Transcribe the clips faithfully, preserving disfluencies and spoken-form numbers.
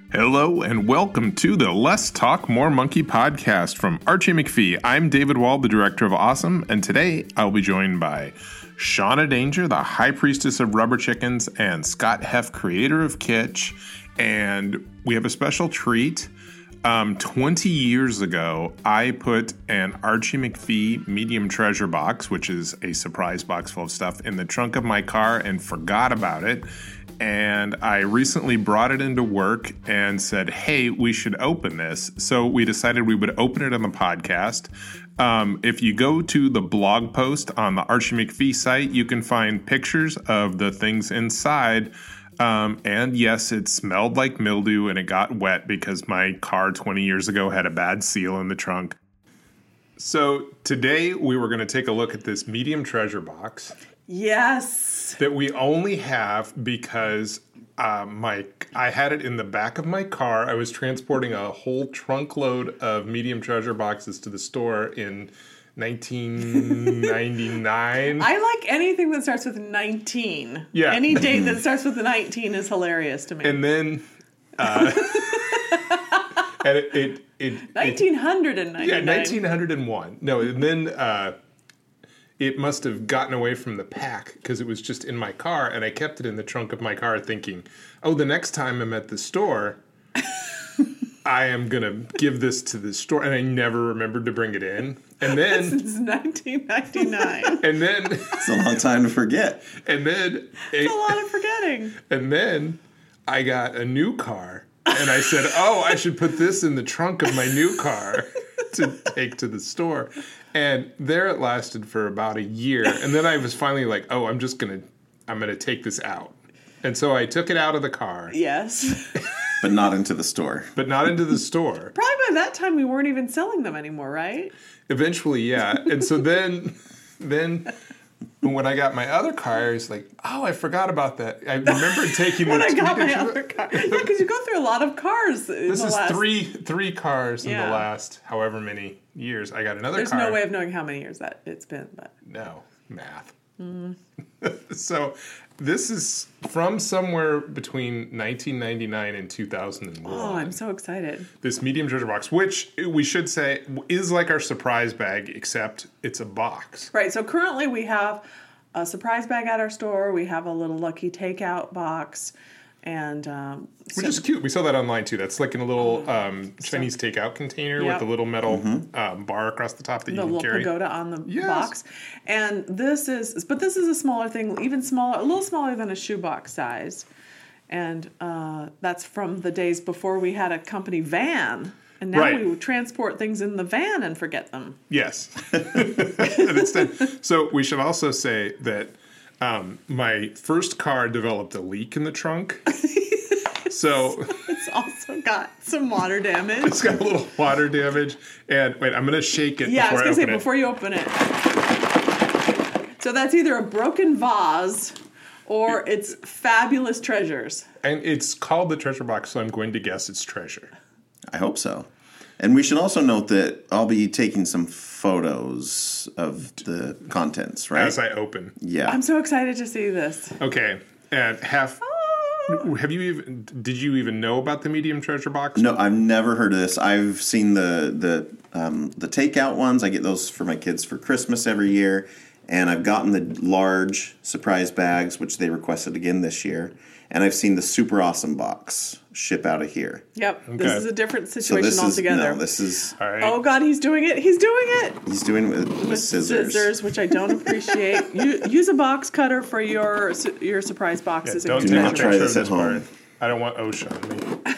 Hello and welcome to the Less Talk More Monkey podcast from Archie McPhee. I'm David Wall, the director of Awesome, and today I'll be joined by Shauna Danger, the high priestess of rubber chickens, and Scott Heff, creator of Kitsch. And we have a special treat. Um, twenty years ago, I put an Archie McPhee medium treasure box, which is a surprise box full of stuff, in the trunk of my car and forgot about it. And I recently brought it into work and said, hey, we should open this. So we decided we would open it on the podcast. Um, if you go to the blog post on the Archie McPhee site, you can find pictures of the things inside. Um, and yes, it smelled like mildew and it got wet because my car twenty years ago had a bad seal in the trunk. So today we were going to take a look at this medium treasure box. Yes. That we only have because uh, my I had it in the back of my car. I was transporting a whole trunk load of medium treasure boxes to the store in nineteen ninety-nine. I like anything that starts with nineteen. Yeah. Any date that starts with nineteen is hilarious to me. And then, uh, and it, it, it nineteen ninety-nine. Yeah, nineteen oh one. No, and then uh, it must have gotten away from the pack because it was just in my car, and I kept it in the trunk of my car thinking, oh, the next time I'm at the store, I am going to give this to the store. And I never remembered to bring it in. And then... Since nineteen ninety-nine. And then... It's a long time to forget. And then... It's a lot of forgetting. And then I got a new car. And I said, oh, I should put this in the trunk of my new car to take to the store. And there it lasted for about a year. And then I was finally like, oh, I'm just going to, I'm going to take this out. And so I took it out of the car. Yes. But not into the store. But not into the store. Probably by that time we weren't even selling them anymore, right? Eventually, yeah. And so then, then when I got my other car, I was like, oh, I forgot about that. I remember taking when the I got my medium- other car. Yeah, because you go through a lot of cars. In This the is last... three three cars in Yeah. the last however many years. I got another There's car. no way of knowing how many years that it's been, but No, math. Mm. So this is from somewhere between nineteen ninety-nine and two thousand one. oh, I'm so excited. This medium treasure box, which we should say is like our surprise bag, except it's a box. Right, so currently we have a surprise bag at our store. We have a little lucky takeout box, and um, Which so- is cute. We saw that online too. That's like in a little um, Chinese takeout container Yep. with a little metal um, bar across the top that the you can little carry. pagoda on the Yes. box. And this is, but this is a smaller thing, even smaller, a little smaller than a shoebox size. And uh, that's from the days before we had a company van. And now Right. we transport things in the van and forget them. Yes. And instead, so we should also say that um, my first car developed a leak in the trunk. So It's also got some water damage. it's got a little water damage. And wait, I'm going to shake it Yeah, I before was I, going to say, open it. before you open it. So that's either a broken vase or it's fabulous treasures. And it's called the treasure box, so I'm going to guess it's treasure. I hope so. And we should also note that I'll be taking some photos of the contents, right? As I open. Yeah. I'm so excited to see this. Okay. And have have you even did you even know about the medium treasure box? No, I've never heard of this. I've seen the the um, the takeout ones. I get those for my kids for Christmas every year. And I've gotten the large surprise bags, which they requested again this year. And I've seen the super awesome box ship out of here. Yep, Okay. this is a different So situation this is altogether. no, this is All right. Oh God, he's doing it! He's doing it he's doing it with, with scissors. scissors, which I don't apprate. You, use a box cutter for your su- your surprise Yeah, boxes. don't and take your not a try picture this of at this home. part. I don't want OSHA on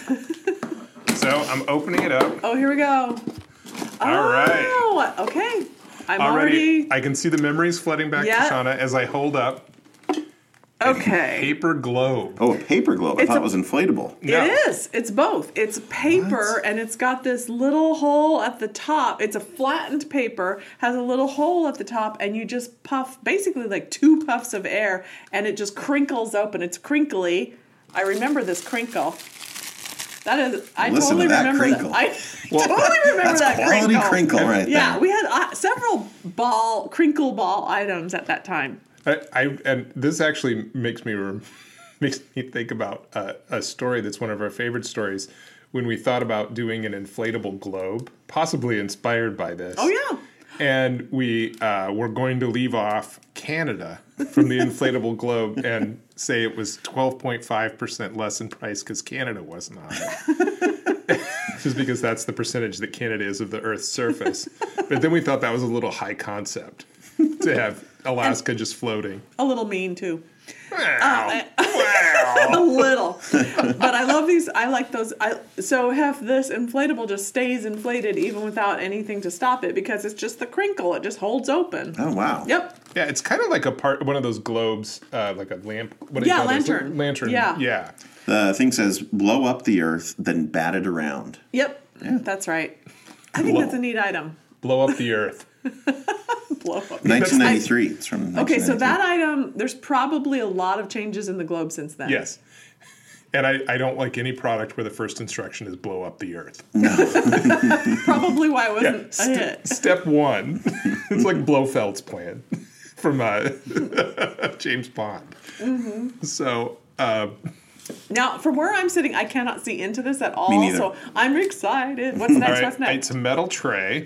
me. So I'm opening it up. Oh, here we go. All right. Oh, okay. I'm Already, already, I can see the memories flooding back Yeah. to Shauna as I hold up okay. paper globe. Oh, a paper globe. I It's thought a- it was inflatable. No. It is. It's both. It's paper, and it's got this little hole at the top. It's a flattened paper, has a little hole at the top, and you just puff, basically like two puffs of air, and it just crinkles open. It's crinkly. I remember this crinkle. That is, I Listen totally to that remember crinkle. that. I Well, totally remember That's that quality crinkle. crinkle right Yeah, there. we had uh, several ball crinkle ball items at that time. I, I and this actually makes me re- makes me think about uh, a story that's one of our favorite stories when we thought about doing an inflatable globe, possibly inspired by this. Oh, yeah. And we uh, were going to leave off Canada from the inflatable globe and say it was twelve point five percent less in price because Canada wasn't on it. Just because that's the percentage that Canada is of the Earth's surface. But then we thought that was a little high concept to have Alaska and just floating. A little mean, too. Wow. Uh, wow. A little. But I love these. I like those. I So have this inflatable just stays inflated even without anything to stop it because it's just the crinkle. It just holds open. Oh, wow. Yep. Yeah, it's kind of like a part, one of those globes, uh, like a lamp. What do you Yeah, call those? lantern. Lantern. Yeah. Yeah. The thing says, blow up the earth, then bat it around. Yep. Yeah. That's right. I think Blow. that's a neat item. Blow up the earth. Blow up. nineteen ninety-three. It's from Okay, so nineteen ninety-three. that item, there's probably a lot of changes in the globe since then. Yes. And I, I don't like any product where the first instruction is blow up the earth. Probably why it Yeah. wasn't a St- hit. step one. It's like Blofeld's plan from uh, James Bond. Mm-hmm. So, uh, Now, from where I'm sitting, I cannot see into this at all. Me neither. So I'm excited. What's all next? right, What's next? it's a metal tray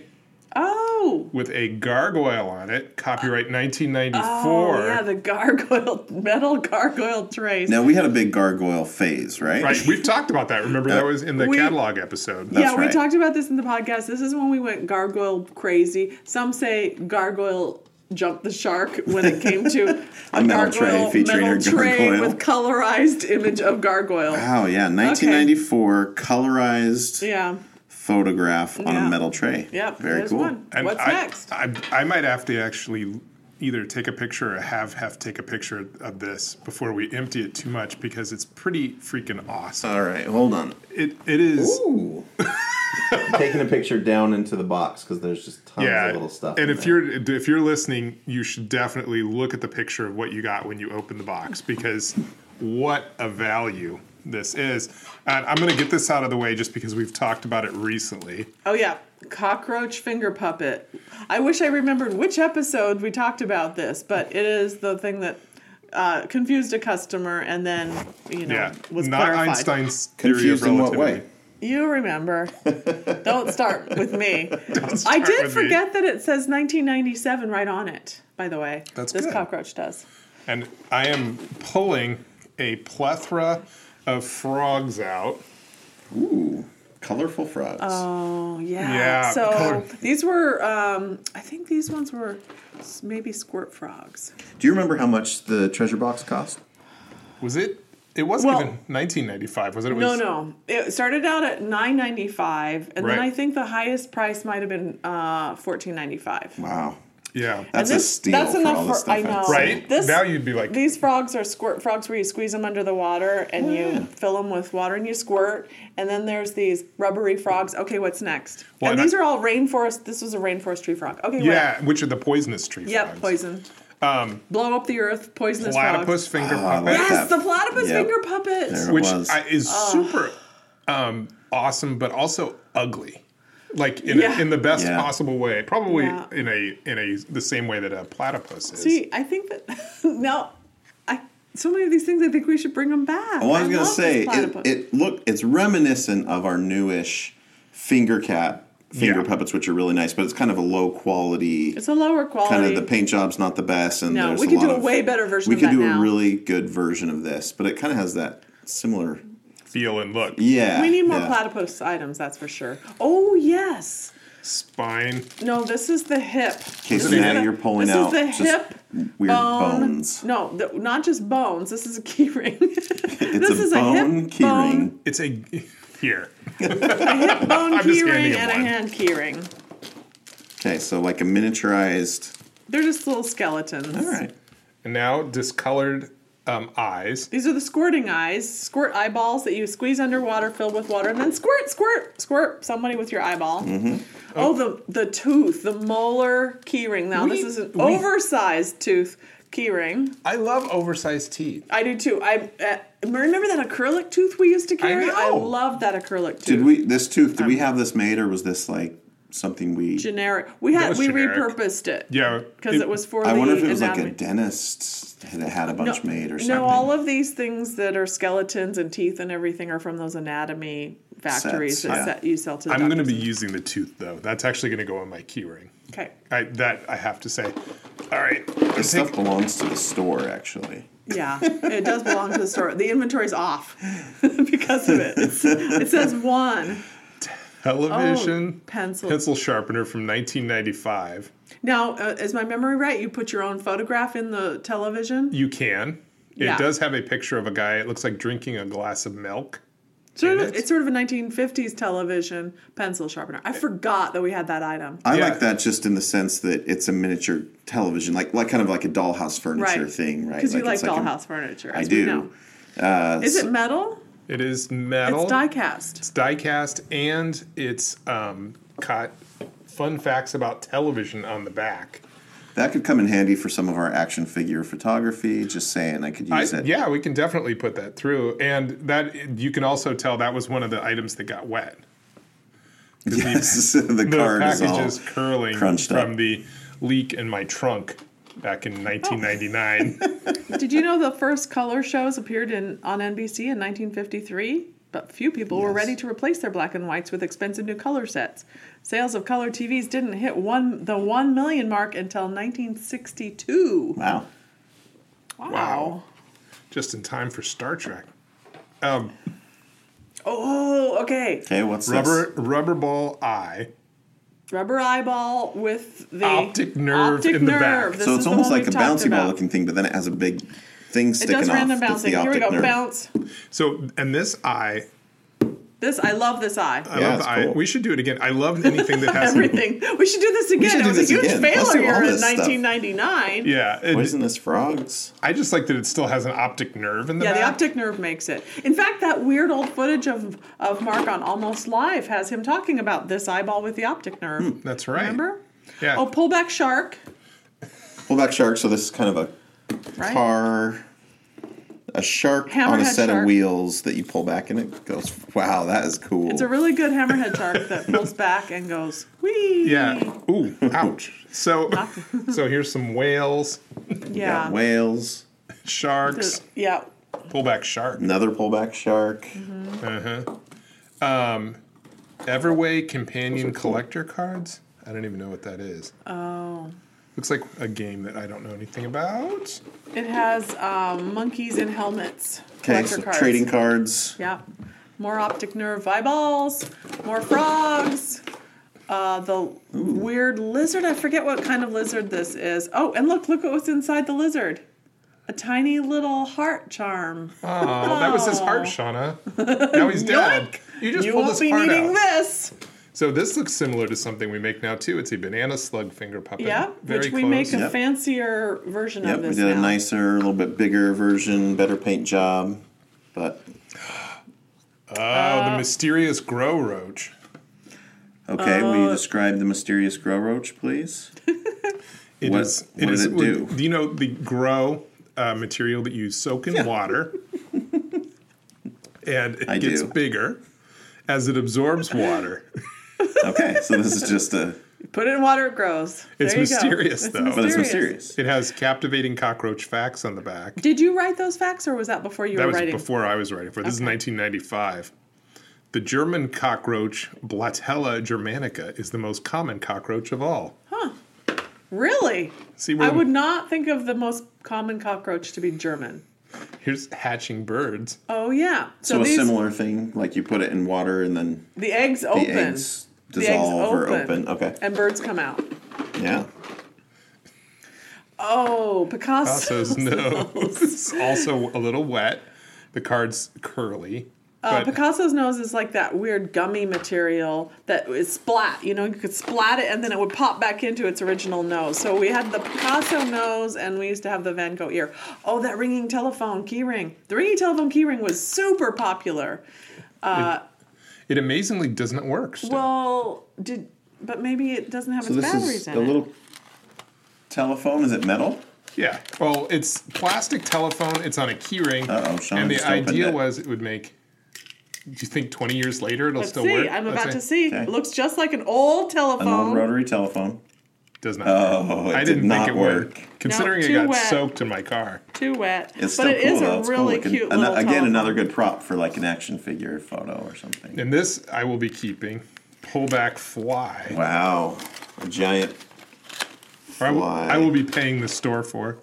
Oh. with a gargoyle on it, copyright nineteen ninety-four. Oh, yeah, the gargoyle, metal gargoyle trays. Now, we had a big gargoyle phase, right? Right, we've talked about that. Remember, that was in the We- catalog episode. That's yeah, we right. talked about this in the podcast. This is when we went gargoyle crazy. Some say gargoyle jumped the shark when it came to a, A metal tray gargoyle featuring metal a tray gargoyle. with colorized image of gargoyle. Wow, yeah. nineteen ninety-four colorized Yeah. photograph on Yeah. a metal tray. Yep. Very there's cool. one. And What's I, next? I, I might have to actually either take a picture or have have take a picture of this before we empty it too much because it's pretty freaking awesome. All right, hold on. It it is. Ooh. Taking a picture down into the box because there's just tons Yeah, of little stuff. and in if there. you're if you're listening, you should definitely look at the picture of what you got when you open the box because what a value this is. And I'm going to get this out of the way just because we've talked about it recently. Oh, yeah. Cockroach finger puppet. I wish I remembered which episode we talked about this, but it is the thing that uh, confused a customer and then, you know, Yeah, was not clarified. Einstein's theory Confused of in what relativity. way? You remember. Don't start with me. Don't I start did with me. forget that it says nineteen ninety-seven right on it, by the way. That's This good. cockroach does. And I am pulling a plethora of frogs out. Ooh, colorful frogs. Oh, yeah. Yeah, So color- these were, um, I think these ones were s- maybe squirt frogs. Do you remember how much the treasure box cost? Was it? It wasn't Well- even nineteen ninety-five, was it? It No, was, no. It started out at nine ninety-five, and then Right. I think the highest price might have been uh, fourteen ninety-five. Wow. Yeah. That's And a this- steal that's for enough all this for- I stuff. know. Right? This- now you'd be like, These frogs are squirt frogs where you squeeze them under the water and you fill them with water and you squirt. And then there's these rubbery frogs. Okay, what's next? Well, and and these I- are all rainforest. This was a rainforest tree frog. Okay, yeah, which are the poisonous tree what? Yep, frogs. poison. Um, Blow up the earth, poisonous Platypus frogs. finger Oh, I puppet. like Yes, that. the platypus Yep. finger puppet. There it which was. I, is super um, awesome, but also ugly. Like in, Yeah. a, in the best Yeah. possible way, probably Yeah. in a in a the same way that a platypus is. See, I think that now, I so many of these things. I think we should bring them back. Oh, I was I gonna love say this it, platypus. it. Look, it's reminiscent of our newish finger cat finger Yeah. puppets, which are really nice, but it's kind of a low quality. It's a lower quality. Kind of the paint job's not the best, and No, there's we a could lot do a of- way better version We of could that do now. a really good version of this, but it kind of has that similar. Feel and look. Yeah, We need more yeah. platypus items, that's for sure. Oh yes. Spine. No, this is the hip. Okay, so This is now the- you're pulling this out is the just hip weird bone. bones. No, the, not just bones. This is a key ring. It's this a is bone a hip key bone, ring. It's a here. a hip bone I'm key just handing ring, him and a one. hand key ring. Okay, so like a miniaturized. They're just little skeletons. All right. And now discolored um, eyes. These are the squirting eyes, squirt eyeballs that you squeeze underwater, filled with water, and then squirt, squirt, squirt somebody with your eyeball. Mm-hmm. Oh, the the tooth, the molar keyring. Now We- this is an we- oversized tooth keyring. I love oversized teeth. I do too. I uh, remember that acrylic tooth we used to carry. know. love that acrylic tooth. Did we this tooth? Did we have this made, or was this like something we. Generic. We That had was we generic. repurposed it. Yeah, because it- it, was for I the wonder if it was like anatomy. a dentist that had a bunch made or something. No, all of these things that are skeletons and teeth and everything are from those anatomy factories Sets, that yeah. set, you sell to. I'm going to doctors. be using the tooth though. That's actually going to go on my key ring. Okay. I, that I have to say. All right. This stuff belongs to the store, actually. Yeah, it does belong to the store. The inventory's off because of it. It's, it says one. Television Oh, pencil. pencil sharpener from nineteen ninety-five. Now, uh, is my memory right? You put your own photograph in the television? You can. It Yeah. does have a picture of a guy. It looks like drinking a glass of milk. Sort in of, it. it's sort of a nineteen fifties television pencil sharpener. I forgot that we had that item. I Yeah. like that just in the sense that it's a miniature television, like like kind of like a dollhouse furniture Right. thing, right? Because you like it's like a- dollhouse furniture. I as we do. know. Uh, Is it metal? It is metal. It's die cast. It's die cast, and it's um, got fun facts about television on the back. that could come in handy for some of our action figure photography. Just saying, I could I, use it. yeah, we can definitely put that through, and that you can also tell that was one of the items that got wet. Yes, the, The card is package all is curling crunched from up. the leak in my trunk back in nineteen ninety-nine. Did you know the first color shows appeared in on N B C in nineteen fifty-three? But few people were Yes. ready to replace their black and whites with expensive new color sets. Sales of color T Vs didn't hit one the one million mark until nineteen sixty-two. Wow. Wow. Wow. Just in time for Star Trek. Um, Oh, okay. Okay, what's rubber this? rubber ball eye. Rubber eyeball with the Optic nerve optic in the nerve. back. This So is it's the almost one like a we've talked bouncy ball about. looking thing, but then it has a big thing It sticking does off. random that's bouncing. the Here we optic go. nerve. Bounce. So, and this eye, This I love this eye. I Yeah, love it's the eye. cool. We should do it again. I love anything that has Everything. We should do this again. should It do was a this huge again. Let's do all failure in this stuff. nineteen ninety-nine. Yeah, it- Poisonous frogs. I just like that it still has an optic nerve in the Yeah, back. the optic nerve makes it. In fact, that weird old footage of, of Mark on Almost Live has him talking about this eyeball with the optic nerve. That's right. Remember? Yeah. Oh, pullback shark. Pullback shark. So this is kind of a Right? car, a shark on a Hammerhead set shark. of wheels that you pull back and it goes. Wow, that is cool. It's a really good hammerhead shark that pulls back and goes, whee! Yeah. Ooh, ouch. So, so here's some whales, Yeah. Whales. sharks, Yeah. pullback shark. Another pullback shark. Everway companion collector cards. I don't even know what that is. Oh. Looks like a game that I don't know anything about. It has um, monkeys in helmets. Okay, Collector so cards. trading cards. Yeah. More optic nerve eyeballs, more frogs. Uh, the weird lizard. I forget what kind of lizard this is. Oh, and look, look what's inside the lizard. A tiny little heart charm. Oh, that was his heart, Shauna. Now he's dead. Yoink! You just You pulled won't his be heart needing out. this. So this looks similar to something we make now too. It's a banana slug finger puppet. Yeah, Very which we close. make a Yep. fancier version Yep, of we this did now. a nicer, a little bit bigger version, better paint job. But Oh, Uh, the mysterious grow roach. okay, will Uh, you describe the mysterious grow roach, please? It What- is- what is- did it do? Do you know the grow uh, material that you soak in water, and it I gets do. bigger as it absorbs water? Okay, so this is just a, Put it in water, it grows. It's There you go. mysterious, though. but it's mysterious. It has captivating cockroach facts on the back. Did you write those facts, or was that before you That were was writing? before I was writing for. This is Okay. nineteen ninety-five. The German cockroach Blatella germanica is the most common cockroach of all. Really? See, I we're- would not think of the most common cockroach to be German. Here's hatching birds. Oh yeah. So, a these, similar thing, like you put it in water and then the eggs the open. eggs The eggs dissolve or open. open. Okay, And birds come out. yeah. Oh, Picasso. Picasso's nose is also a little wet. The card's curly. Uh, But Picasso's nose is like that weird gummy material that is splat. You know, you could splat it and then it would pop back into its original nose. So we had the Picasso nose and we used to have the Van Gogh ear. Oh, that ringing telephone key ring. The ringing telephone key ring was super popular. it amazingly doesn't work still. Well, did but maybe it doesn't have So its this batteries is in a it. little telephone. Is it metal? Yeah. Well, it's plastic telephone. It's on a key ring. Uh-oh, Sean and the just opened idea it. was it would make you think twenty years later it'll Let's still see. work? I'm Let's about to see. Okay. It looks just like an old telephone. An old rotary telephone. Does not. Oh, it I did didn't not think it work. would. Considering No, it too got wet. soaked in my car. Too wet. It's but still it cool, is though. a It's cool really looking. cute Ano- little Again, telephone. another good prop for like an action figure photo or something. And this I will be keeping. Pullback fly. Wow. A giant Or I will- fly. I will be paying the store for.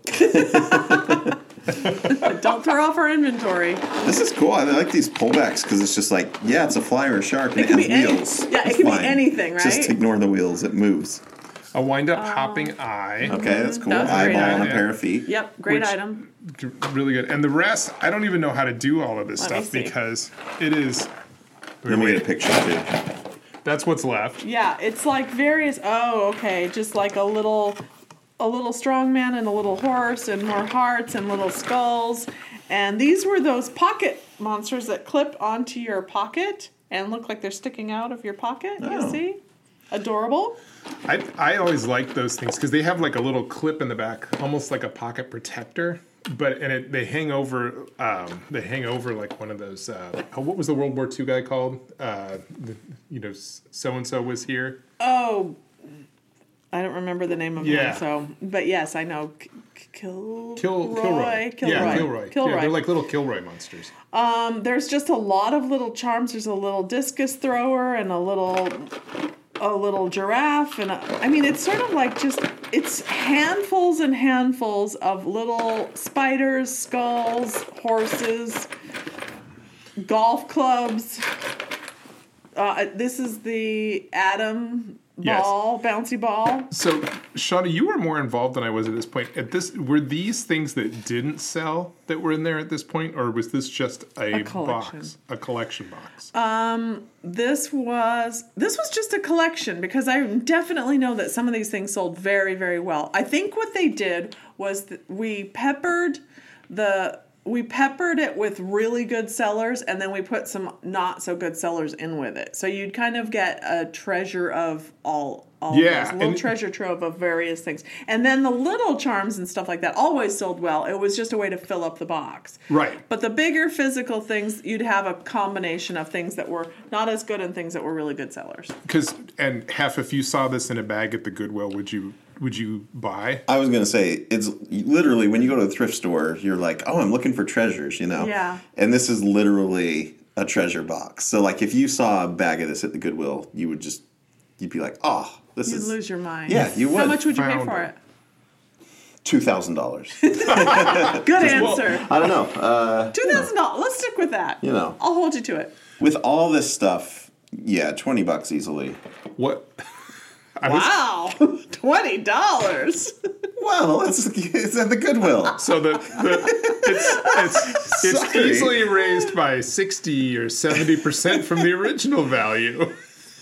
Don't throw off our inventory. This is cool. I like these pullbacks because it's just like, yeah, it's a fly or a shark and it, can has be any- wheels. yeah, it It's can be fine. anything, right? Just ignore the wheels. It moves. A wind-up hopping eye. Okay, that's cool. That's a great Eyeball and a item. pair of feet. Yep, great Which- item. Really good. And the rest, I don't even know how to do all of this Let me stuff see. because it is. Let me get a picture too. That's what's left. Yeah, it's like various. Oh, okay, just like a little, a little strong man and a little horse and more hearts and little skulls. And these were those pocket monsters that clip onto your pocket and look like they're sticking out of your pocket. You Oh. see? Adorable. I I always like those things because they have like a little clip in the back, almost like a pocket protector. But and it they hang over um, they hang over like one of those. Uh, oh, what was the World War Two guy called? Uh, the, you know, so and so was here. Oh, I don't remember the name of Yeah. him. So, but yes, I know. K- K- Kill, Kill Kilroy. Kilroy. Kilroy. Yeah, Kilroy. Kilroy. Yeah, they're like little Kilroy monsters. Um, there's just a lot of little charms. There's a little discus thrower and a little a little giraffe and a, I mean it's sort of like just it's handfuls and handfuls of little spiders, skulls, horses, golf clubs. Uh, this is the atom Yes. ball, bouncy ball. So, Shauna, you were more involved than I was at this point. At this, were these things that didn't sell that were in there at this point, or was this just a, A collection. box, a collection box? This was this was just a collection because I definitely know that some of these things sold very, very well. I think what they did was that we peppered the we peppered it with really good sellers and then we put some not so good sellers in with it. So you'd kind of get a treasure of all all Yeah, of those, a little and- treasure trove of various things. And then the little charms and stuff like that always sold well. It was just a way to fill up the box. Right. But the bigger physical things, you'd have a combination of things that were not as good and things that were really good sellers. Because and half, if you saw this in a bag at the Goodwill, would you would you buy? I was going to say, it's literally when you go to a thrift store, you're like, oh, I'm looking for treasures, you know? Yeah. And this is literally a treasure box. So, like, if you saw a bag of this at the Goodwill, you would just, you'd be like, oh, this You'd is lose your mind. Yeah, you How would. much would you pay Found for it. it? two thousand dollars. Good answer. I don't know. Uh, Two thousand dollars. Let's stick with that. You know. I'll hold you to it. with all this stuff, yeah, twenty bucks easily. What? I was- Wow, twenty dollars. Well, it's, it's at the Goodwill. So the, the it's it's it's Sorry. easily raised by sixty or seventy percent from the original value.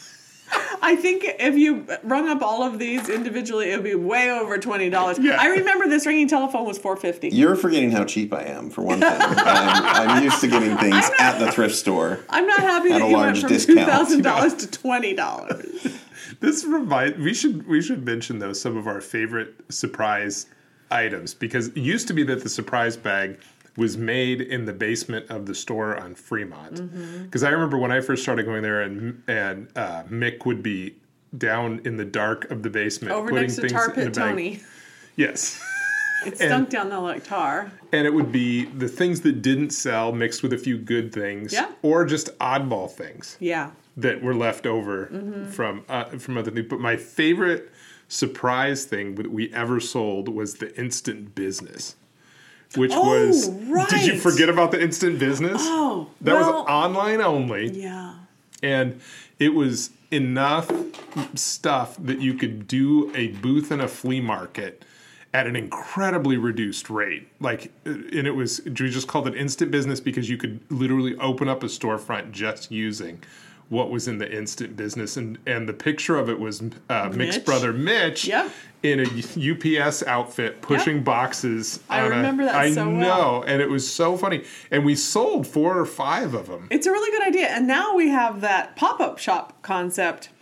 I think if you rung up all of these individually, it would be way over twenty dollars. Yeah. I remember this ringing telephone was four fifty. You're forgetting how cheap I am, for one thing. I'm, I'm used to getting things at the thrift store. I'm not happy At that a you went large from discount. two thousand dollars to twenty dollars. This remind we should we should mention though some of our favorite surprise items because it used to be that the surprise bag was made in the basement of the store on Fremont. Because I remember when I first started going there, and and uh, Mick would be down in the dark of the basement Over putting next to things Tar in a Pit bag. Tony. Yes. It stunk down there like tar. And it would be the things that didn't sell mixed with a few good things, Yeah. or just oddball things Yeah. that were left over from uh, from other things. But my favorite surprise thing that we ever sold was the Instant Business, which Oh, was. Did you right. forget about the Instant Business? Oh, that well- was online only, Yeah. and it was enough stuff that you could do a booth in a flea market at an incredibly reduced rate. Like, and it was, we just called it Instant Business because you could literally open up a storefront just using what was in the Instant Business. And, and the picture of it was uh, Mick's Mitch. brother Mitch Yep. in a U P S outfit pushing Yep. boxes. I on a- remember that I so well. know, and it was so funny. And we sold four or five of them. It's a really good idea. And now we have that pop-up shop concept.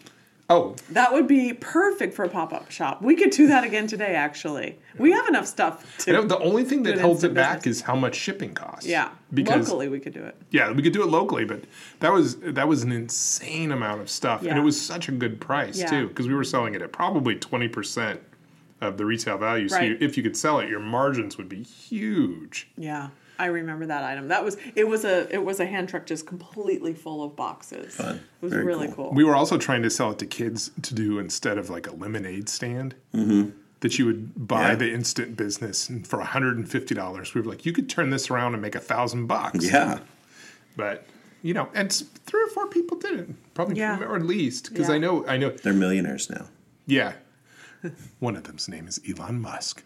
Oh, That would be perfect for a pop-up shop. We could do that again today, actually. We have enough stuff to you know, the only thing that an holds it instant back business. is how much shipping costs. Yeah. Because Locally, we could do it. yeah, we could do it locally, but that was that was an insane amount of stuff, and Yeah. it was such a good price Yeah. too, because we were selling it at probably twenty percent of the retail value. So Right. you, if you could sell it, your margins would be huge. Yeah. I remember that item. That was it was a it was a hand truck just completely full of boxes. Fun. It was Very really cool. cool. We were also trying to sell it to kids to do instead of like a lemonade stand. Mm-hmm. That you would buy Yeah. the instant business and for one hundred fifty dollars. We were like, you could turn this around and make a thousand bucks. Yeah. But you know, and s- three or four people did it, probably, Yeah. or at least because Yeah. I know, I know, They're millionaires now. yeah. One of them's name is Elon Musk.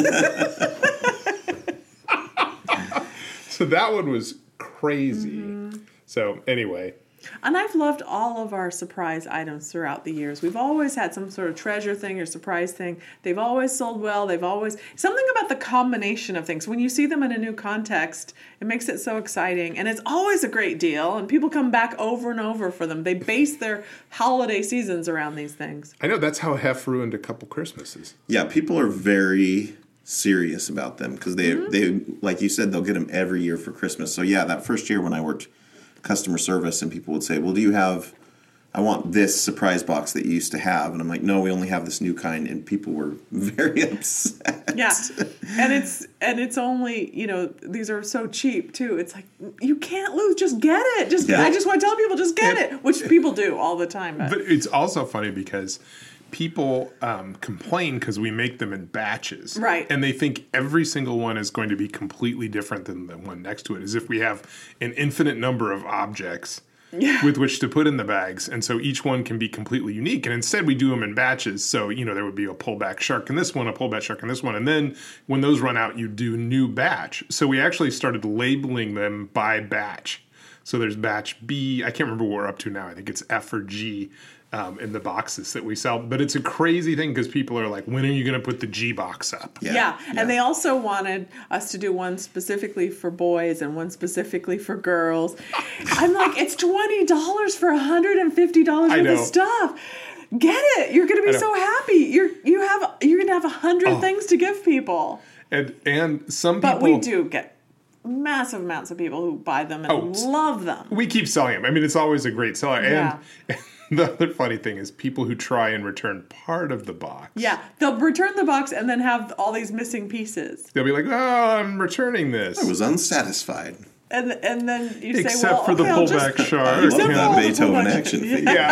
So that one was crazy. Mm-hmm. So anyway, And I've loved all of our surprise items throughout the years. We've always had some sort of treasure thing or surprise thing. They've always sold well. They've always something about the combination of things. When you see them in a new context, it makes it so exciting. And it's always a great deal. And people come back over and over for them. They base their holiday seasons around these things. I know that's how Hef ruined a couple Christmases. Yeah, people are very serious about them because they, Mm-hmm. they, like you said, they'll get them every year for Christmas. So yeah, that first year when I worked customer service and people would say, well, do you have, I want this surprise box that you used to have. And I'm like, no, we only have this new kind. And people were very upset. Yeah. And it's and it's only, you know, these are so cheap too. It's like you can't lose. Just get it. Just Yeah. I just want to tell people just get it, which people do all the time. But, But it's also funny because people um, complain because we make them in batches. Right. And they think every single one is going to be completely different than the one next to it, as if we have an infinite number of objects Yeah. with which to put in the bags. And so each one can be completely unique. And instead, we do them in batches. So, you know, there would be a pullback shark in this one, a pullback shark in this one. And then when those run out, you do new batch. So we actually started labeling them by batch. So there's batch B. I can't remember what we're up to now. I think it's F or G. Um, in the boxes that we sell. But it's a crazy thing because people are like, when are you going to put the G box up? Yeah. yeah. Yeah. And they also wanted us to do one specifically for boys and one specifically for girls. I'm like, it's twenty dollars for one hundred fifty dollars I worth of know. stuff. Get it. You're going to I be know. so happy. You're you have you're going to have a hundred Oh. things to give people. And and some But people... we do get massive amounts of people who buy them and Oh, love them. We keep selling them. I mean, it's always a great seller. Yeah. And the other funny thing is people who try and return part of the box. Yeah, they'll return the box and then have all these missing pieces. They'll be like, oh, I'm returning this. I was unsatisfied. And and then you say, Except well, for the okay, I'll pullback just- shark. I love Except for all that the Beethoven pullback- action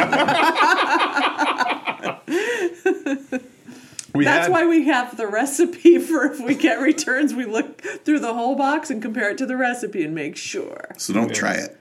Yeah. figure. We That's had, why we have the recipe for if we get returns, we look through the whole box and compare it to the recipe and make sure. So don't try it.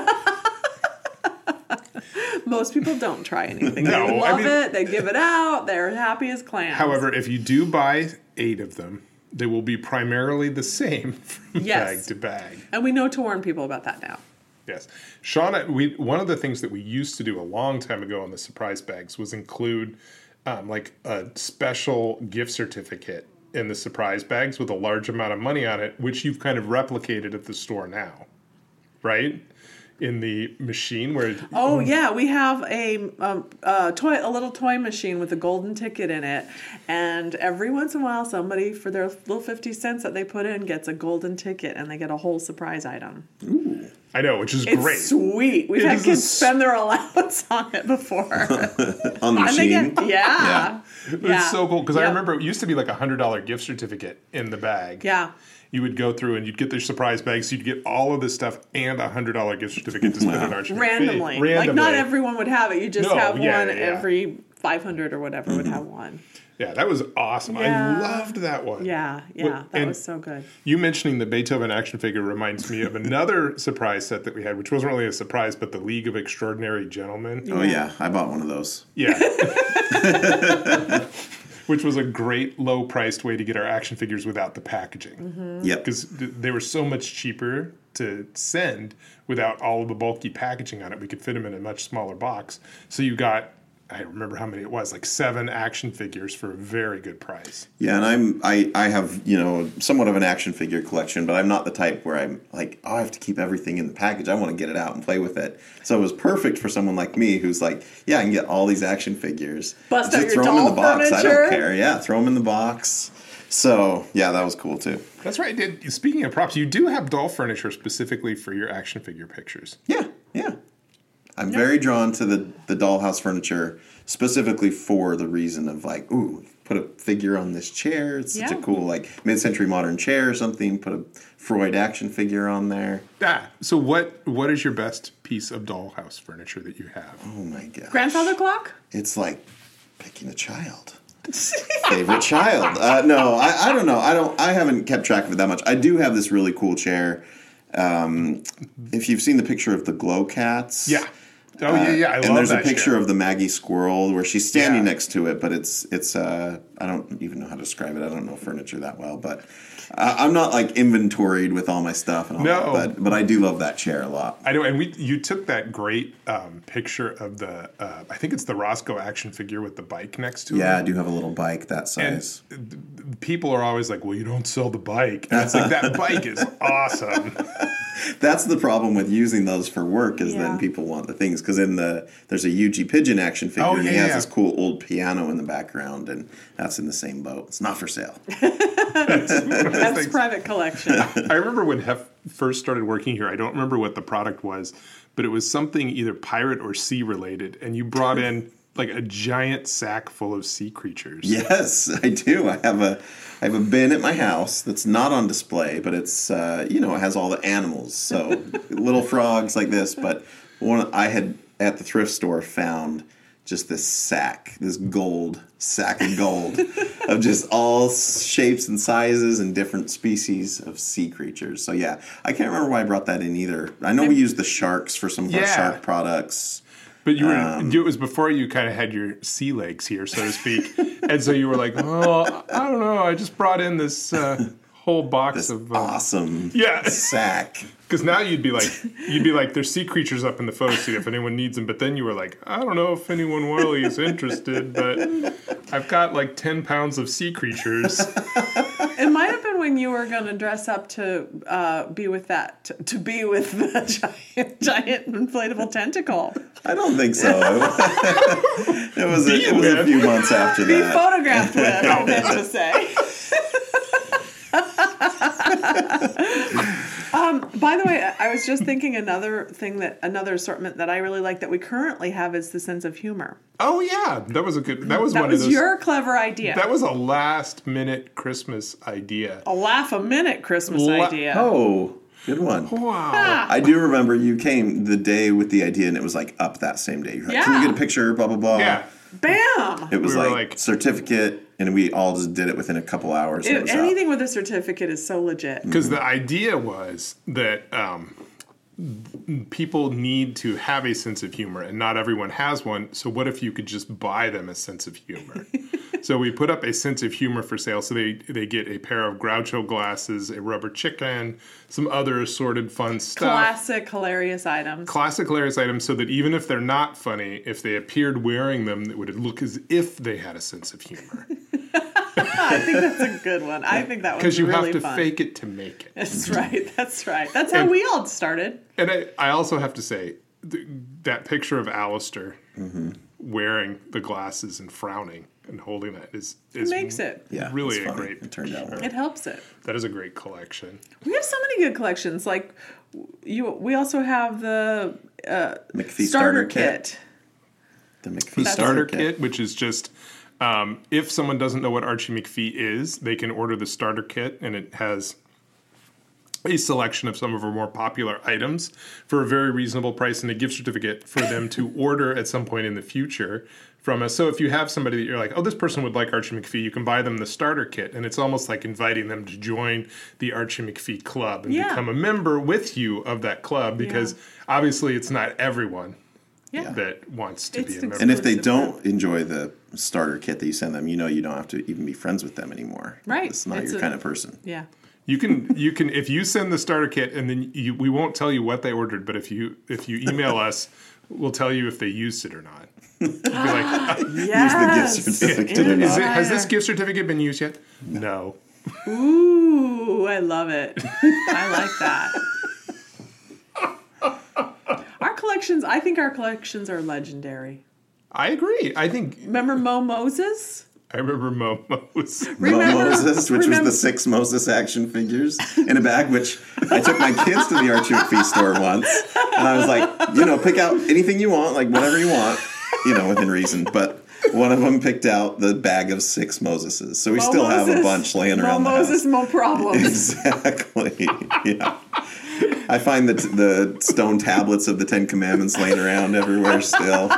Most people don't try anything. No, they I love mean- it. They give it out. They're happy as clams. However, if you do buy eight of them, they will be primarily the same from Yes. bag to bag. and we know to warn people about that now. Yes. Shauna, we, one of the things that we used to do a long time ago on the surprise bags was include um, like a special gift certificate in the surprise bags with a large amount of money on it, which you've kind of replicated at the store now, right? In the machine where... Oh yeah, we have a um, a toy, a little toy machine with a golden ticket in it, and every once in a while, somebody for their little fifty cents that they put in gets a golden ticket, and they get a whole surprise item. I know, which is It's great. sweet. We've It had is a kids s- spend their allowance on it before. On the And they machine. get, yeah, It's yeah. so cool because I Yeah. remember it used to be like a hundred dollar gift certificate in the bag. Yeah. You would go through and you'd get their surprise bag, so you'd get all of this stuff and a hundred dollar gift certificate to spend on Archie McPhee. randomly. Randomly. Like not everyone would have it. You just No, have yeah, one yeah, yeah. every five hundred or whatever would have one. Yeah, that was awesome. Yeah. I loved that one. Yeah, yeah, Well, that and was so good. You mentioning the Beethoven action figure reminds me of another surprise set that we had, which wasn't really a surprise, but the League of Extraordinary Gentlemen. Oh yeah, I bought one of those. Yeah. Which was a great low-priced way to get our action figures without the packaging. Mm-hmm. Yep. Because th- they were so much cheaper to send without all of the bulky packaging on it. We could fit them in a much smaller box. So you got I don't remember how many it was, like seven action figures for a very good price. Yeah, and I'm I, I have, you know, somewhat of an action figure collection, but I'm not the type where I'm like, oh, I have to keep everything in the package. I want to get it out and play with it. So it was perfect for someone like me who's like, yeah, I can get all these action figures. Bust Just out your throw them in doll the box. I don't furniture. care. Yeah, throw them in the box. So, yeah, that was cool too. That's right. Did, speaking of props, you do have doll furniture specifically for your action figure pictures. Yeah, yeah. I'm very drawn to the, the dollhouse furniture specifically for the reason of like, ooh, put a figure on this chair. It's such Yeah. a cool like mid-century modern chair or something. Put a Freud action figure on there. Ah, so what what is your best piece of dollhouse furniture that you have? Oh my god. Grandfather clock? It's like picking a child. Favorite child? Uh, no, I, I don't know. I don't. I haven't kept track of it that much. I do have this really cool chair. Um, if you've seen the picture of the glow cats, Yeah. Oh yeah, yeah. I love and there's that a picture chair. of the Maggie squirrel where she's standing Yeah. next to it, but it's it's uh I don't even know how to describe it. I don't know furniture that well, but uh, I'm not like inventoried with all my stuff and all No. that. But but I do love that chair a lot. I know, and we you took that great um, picture of the uh, I think it's the Roscoe action figure with the bike next to it. Yeah, I do have a little bike that And size. people are always like, "Well, you don't sell the bike," and it's like that bike is awesome. That's the problem with using those for work is Yeah. then people want the things because in the there's a U G Pigeon action figure Oh, and he yeah, has yeah. this cool old piano in the background and that's in the same boat. It's not for sale. That's private collection. I remember when Hef first started working here. I don't remember what the product was, but it was something either pirate or sea related, and you brought in like a giant sack full of sea creatures. Yes, I do. I have a I have a bin at my house that's not on display, but it's uh, you know it has all the animals, so little frogs like this. But one I had at the thrift store found just this sack, this gold sack of gold of just all shapes and sizes and different species of sea creatures. So yeah, I can't remember why I brought that in either. I know we used the sharks for some of our Yeah. shark products. But you were Um, it was before you kind of had your sea legs here, so to speak, and so you were like, "Oh, I don't know. I just brought in this uh, whole box This of uh, awesome yeah." sack. Because now you'd be like, you'd be like, "There's sea creatures up in the photo shoot if anyone needs them." But then you were like, "I don't know if anyone really is interested, but I've got like ten pounds of sea creatures." It might have been when you were going to dress up to uh, be with that, to, to be with the giant, giant inflatable tentacle. I don't think so. it was a, it was a with. few months after Be that. photographed with, I meant to say. um, by the way, I was just thinking another thing that, another assortment that I really like that we currently have is the sense of humor. Oh yeah, that was a good. That was That one was of those. your clever idea. That was a last minute Christmas idea. a laugh a minute Christmas La- idea. Oh, good one. Wow. I do remember you came the day with the idea and it was like up that same day. You're like, can Yeah. you get a picture? Blah, blah, blah. Yeah. Bam! It was We were like, like- certificate and we all just did it within a couple hours. And it It- was anything with a certificate is so legit. Because the idea was that um, people need to have a sense of humor, and not everyone has one. So what if you could just buy them a sense of humor? So we put up a sense of humor for sale. So they they get a pair of Groucho glasses, a rubber chicken, some other assorted fun stuff. Classic, hilarious items. Classic hilarious items, so that even if they're not funny, if they appeared wearing them, it would look as if they had a sense of humor. I think that's a good one. I think that was Because you really have to fun. fake it to make it. That's right. That's right. That's how And- we all started. And I, I also have to say, th- that picture of Alistair wearing the glasses and frowning and holding that is, is Makes it. yeah, really it's a funny. great It turned out well. It helps it. That is a great collection. We have so many good collections. Like you, we also have the uh, McPhee starter, kit. The McPhee That's- Starter kit, which is just um, if someone doesn't know what Archie McPhee is, they can order the starter kit, and it has a selection of some of our more popular items for a very reasonable price and a gift certificate for them to order at some point in the future from us. So if you have somebody that you're like, oh, this person would like Archie McPhee, you can buy them the starter kit, and it's almost like inviting them to join the Archie McPhee club and Yeah. become a member with you of that club, because obviously it's not everyone Yeah. that wants to It's be a member. And if they Exclusive, don't enjoy the starter kit that you send them, you know you don't have to even be friends with them anymore. Right. It's not It's your a- kind of person. Yeah. You can you can if you send the starter kit and then you, we won't tell you what they ordered, but if you if you email us will tell you if they used it or not. Be like, Yes. Use the gift certificate or is not. it, has this gift certificate been used yet? No. Ooh, I love it. I like that. Our collections, I think our collections are legendary. I agree. I think Remember Mo Moses? I remember Momo's. Mo Remember- Moses, which remember- was the six Moses action figures in a bag, which I took my kids to the Archer McPhee store once, and I was like, you know, pick out anything you want, like whatever you want, you know, within reason. But one of them picked out the bag of six Moseses, so we Mo still have a Moses, bunch laying Mo around the Moses, house. Mo problems. Exactly. Yeah. I find the the stone tablets of the Ten Commandments laying around everywhere still.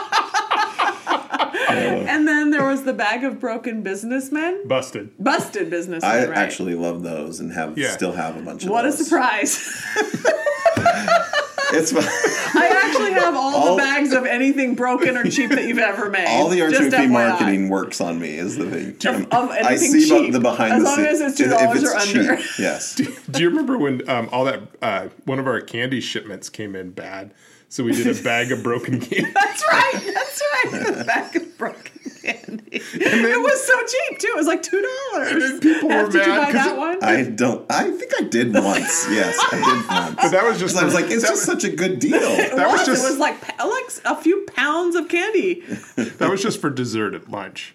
And then there was the bag of broken businessmen. Busted. Busted businessmen, I right? actually love those and have Yeah. still have a bunch of What a those. surprise. It's I actually have all, All- the bags of anything broken or cheap that you've ever made. all the Archer Just McPhee F Y I. marketing works on me is the thing. Of- of I anything see cheap. the behind As the long scenes. as it's two If dollars it's or under. cheap, yes. Do you remember when um, all that uh, one of our candy shipments came in bad? So we did a bag of broken candy. That's right. That's right. The bag of broken candy. It was so cheap too. It was like two dollars. And then people were Did you mad buy 'cause that it- one? I don't. I think I did once. Yes, I did once. But that was just. I was like, it's that just such a good deal. It that was was. just- It was like pa- like a few pounds of candy. That was just for dessert at lunch.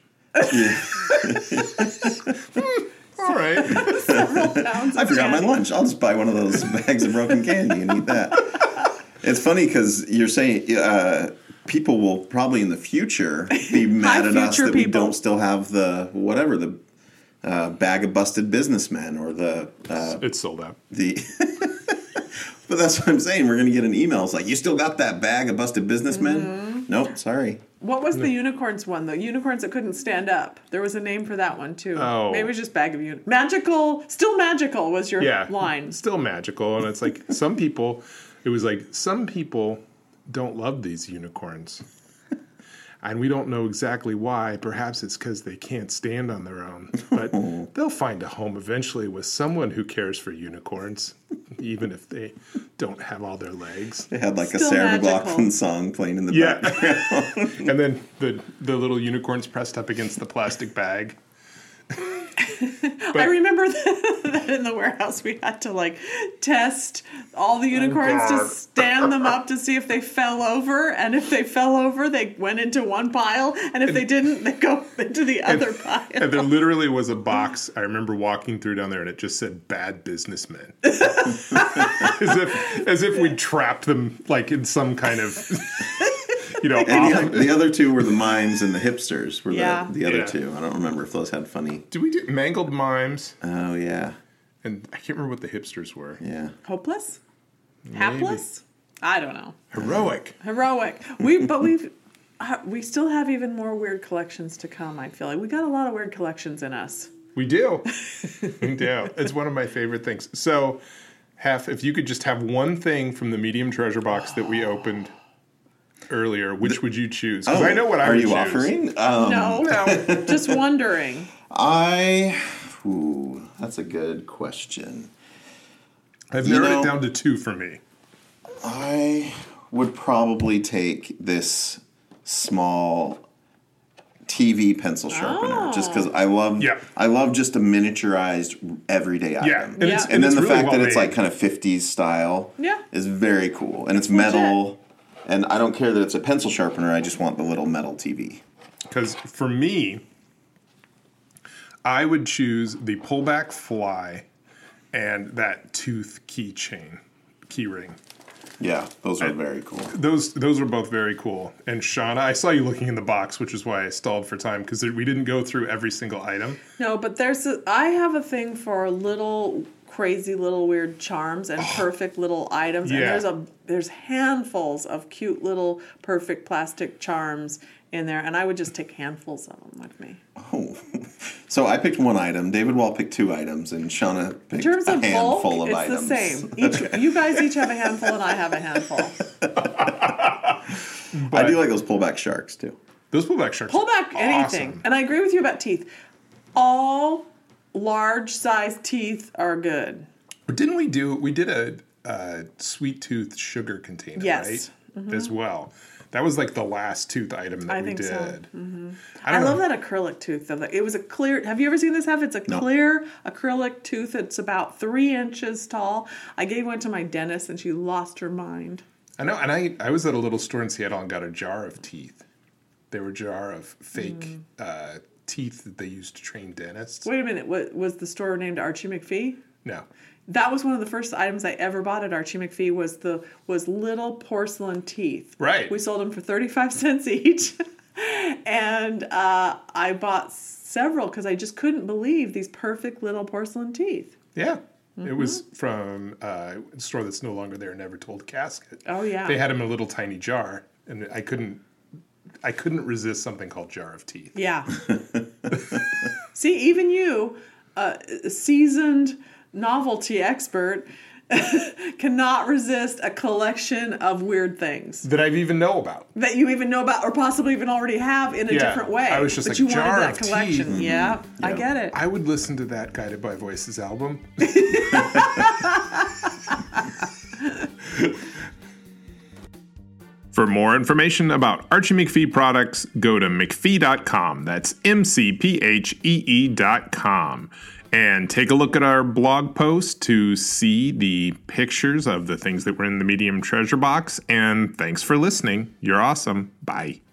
All right. Several pounds. I of forgot my candy. lunch. I'll just buy one of those bags of broken candy and eat that. It's funny because you're saying uh, people will probably in the future be mad at us future that we people. don't still have the whatever the uh, bag of busted businessmen or the uh, It's sold out. the. But that's what I'm saying. We're gonna get an email. It's like, you still got that bag of busted businessmen? Mm-hmm. Nope, sorry. What was the unicorns one though? Unicorns that couldn't stand up. There was a name for that one too. Oh. Maybe it was just bag of uni- magical. Still magical was your Yeah. line. Still magical. And it's like some people, it was like some people don't love these unicorns. And we don't know exactly why. Perhaps it's because they can't stand on their own. But they'll find a home eventually with someone who cares for unicorns, even if they don't have all their legs. They had like Still a Sarah magical. McLachlan song playing in the Yeah. background. And then the, the little unicorns pressed up against the plastic bag. I remember that in the warehouse we had to like test all the unicorns to God. stand them up to see if they fell over, and if they fell over, they went into one pile, and if they didn't, they go into the other pile. And there literally was a box. I remember walking through down there, and it just said "bad businessmen," as if as if we trapped them like in some kind of you know. And Off- the, the other two were the mimes and the hipsters. Were Yeah. the, the other Yeah. two? I don't remember if those had funny. do we do mangled mimes? Oh yeah, And I can't remember what the hipsters were. yeah. Hopeless, hapless. I don't know. Heroic. Heroic. We but we've uh, we still have even more weird collections to come. I feel like we got a lot of weird collections in us. We do. We do. It's one of my favorite things. So, half if you could just have one thing from the medium treasure box that we opened earlier, which would you choose? Because I know what I Oh, Are would you choose. offering? Um, No, No. just wondering. I. Ooh, that's a good question. I've You narrowed know- it down to two for me. I would probably take this small T V pencil sharpener, just because I love. Yeah. I love just a miniaturized everyday Yeah, item. and Yeah. it's And then it's the really fact well that it's made. like kind of fifties style Yeah. is very cool. And it's metal. And I don't care that it's a pencil sharpener, I just want the little metal T V. Because for me, I would choose the pullback fly and that tooth keychain, key ring. Yeah, those are very cool. Those those are both very cool. And Shauna, I saw you looking in the box, which is why I stalled for time because we didn't go through every single item. No, but there's a, I have a thing for little crazy little weird charms and perfect little items. And Yeah. there's a there's handfuls of cute little perfect plastic charms in there, and I would just take handfuls of them with me. Oh. So I picked one item, David Wall picked two items, and Shauna In picked terms a of handful bulk, of it's items. the same. Each, you guys each have a handful, and I have a handful. I do like those pullback sharks too. Those pullback sharks. Pull back are anything. awesome. And I agree with you about teeth. All large size teeth are good. Didn't we do? We did a, a sweet tooth sugar container, Yes. right? mm-hmm. as well. That was like the last tooth item that I we think did. so. Mm-hmm. I, I don't love know. that acrylic tooth though. It was a clear. Have you ever seen this? Have it's a No. clear acrylic tooth. It's about three inches tall. I gave one to my dentist, and she lost her mind. I know, and I, I was at a little store in Seattle and got a jar of teeth. They were a jar of fake Mm. uh, teeth that they used to train dentists. Wait a minute. What was the store named Archie McPhee? No. That was one of the first items I ever bought at Archie McPhee. Was the was little porcelain teeth. Right. We sold them for thirty-five cents each, and uh, I bought several because I just couldn't believe these perfect little porcelain teeth. Yeah. Mm-hmm. It was from uh, a store that's no longer there, Never Told Casket. Oh yeah. They had them in a little tiny jar, and I couldn't I couldn't resist something called jar of teeth. Yeah. See, even you, uh, a seasoned novelty expert, cannot resist a collection of weird things That I even know about. that you even know about or possibly even already have in a Yeah, different way. I was just but like, you jar wanted that of collection. teeth. Yeah, I Yeah. get it. I would listen to that Guided by Voices album. For more information about Archie McPhee products, go to mcphee dot com. That's M C P H E E dot com. And take a look at our blog post to see the pictures of the things that were in the Medium Treasure Box. And thanks for listening. You're awesome. Bye.